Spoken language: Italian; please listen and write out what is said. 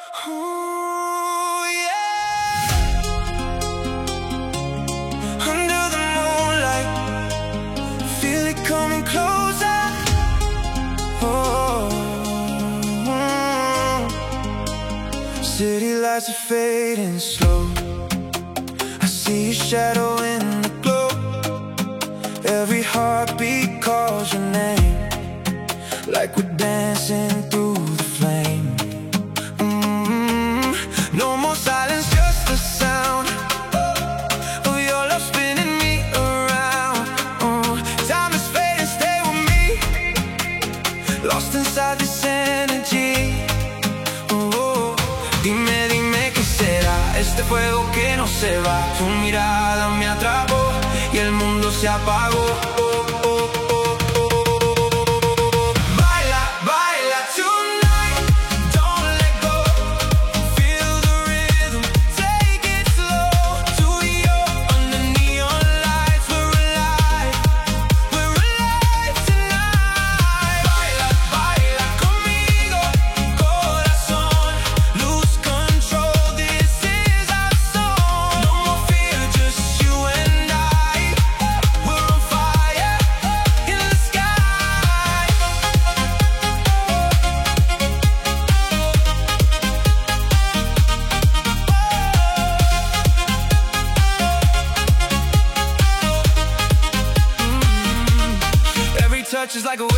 Ooh, yeah. Under the moonlight, feel it coming closer. Oh, city lights are fading slow. I see your shadow in the glow. Every heartbeat calls your name, like we're dancing through the flame. No more silence, just the sound of your love spinning me around. Time is fading, stay with me, lost inside this energy. Dime, dime qué será este fuego que no se va. Tu mirada me atrapó y el mundo se apagó. Touch is like a